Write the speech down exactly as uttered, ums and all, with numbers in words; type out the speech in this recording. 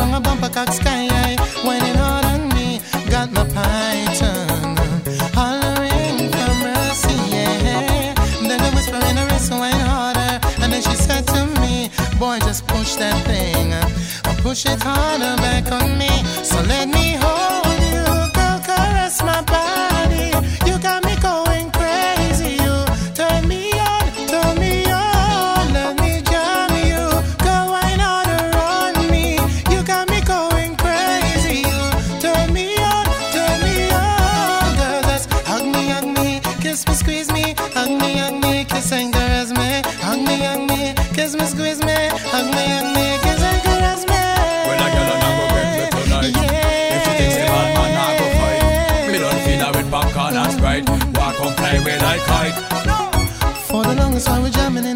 tongue a bumper cock sky high, whining hard on me. Got my python hollering for mercy, yeah. Then I whisper in her wrist, whine harder, and then she said to me, boy, just push that thing, or push it harder back on me. So let me hold you, girl, caress my body. You got me going crazy. You turn me on, turn me on. Let me jam you, go wine harder on me. You got me going crazy. You turn me on, turn me on. Girl, just hug me, hug me, kiss me, squeeze me, hug me, hug me, kiss and caress me. Hug me, hug me, kiss me, squeeze me, hug me, hug me, kiss and caress me. When I get on, I go get me tonight. Yeah. If she thinks the bad man, I go fight. Me don't feel her with popcorn and Sprite. Walk on, fly away like kite. For the longest while we're jamming